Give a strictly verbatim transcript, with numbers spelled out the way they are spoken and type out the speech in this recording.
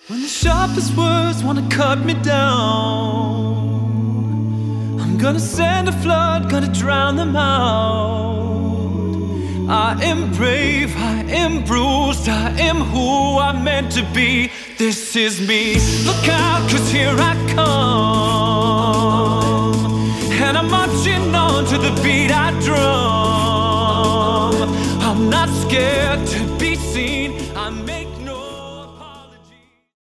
When the sharpest words wanna cut me down, I'm gonna send a flood, gonna drown them out. I am brave, I am bruised, I am who I'm meant to be. This is me. Look out, cause here I come, and I'm marching on to the beat I drum. I'm not scared,